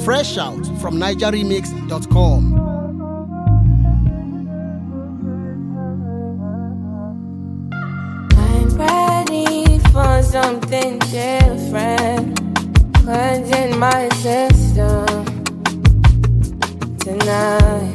Fresh out from NigerRemix.com. I'm ready for something different. Cleansing my system tonight.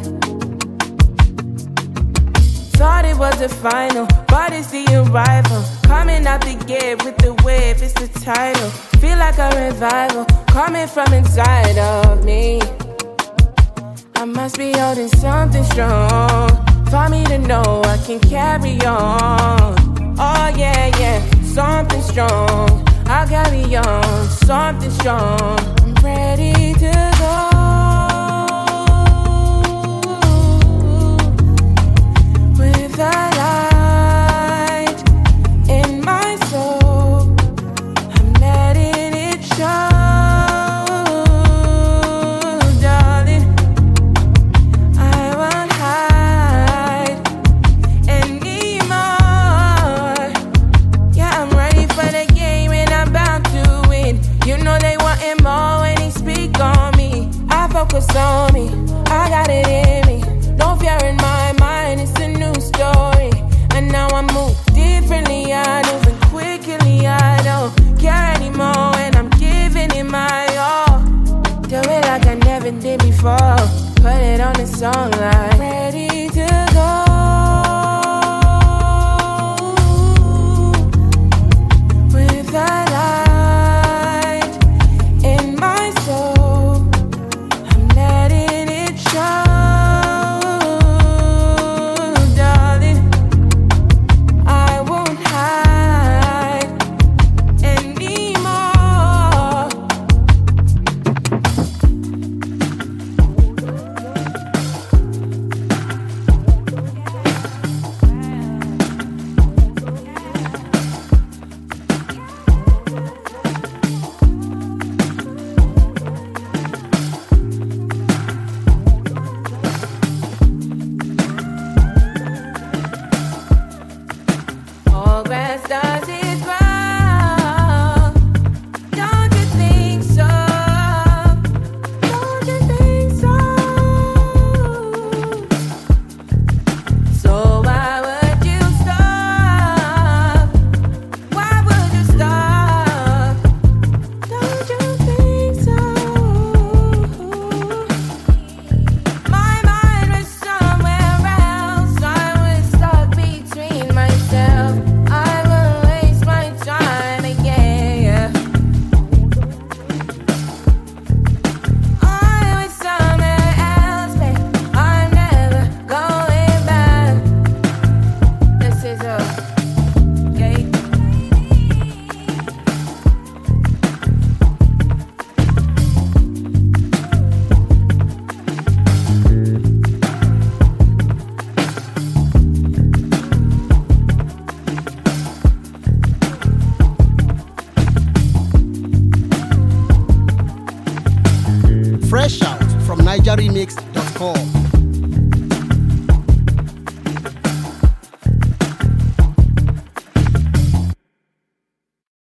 Thought it was the final, but it's the arrival. Coming out the gate with the wave, it's the title. Feel like a revival, coming from inside of me. I must be holding something strong for me to know I can carry on. Oh yeah, yeah, something strong. I'll carry on, something strong. I'm ready to go. With the light in my soul, I'm letting it show, darling. I won't hide anymore. Yeah, I'm ready for the game and I'm bound to win. You know they wanting more when they speak on me. I focus on me, I got it in me. No fear in my mind, it's a new story. And now I move differently, I move quickly. I don't care anymore, and I'm giving it my all. Do it like I never did before. Put it on the song like ready to go. With the light in my soul, I'm letting it show. All grass does is grow. Don't you think so? Don't you think so? So why would you stop? Why would you stop? Don't you think so? My mind was somewhere else. I was stuck between myself. I will waste my time again. I was somewhere else, babe. I'm never going back. This is okay. Fresh out from NigerRemix.com.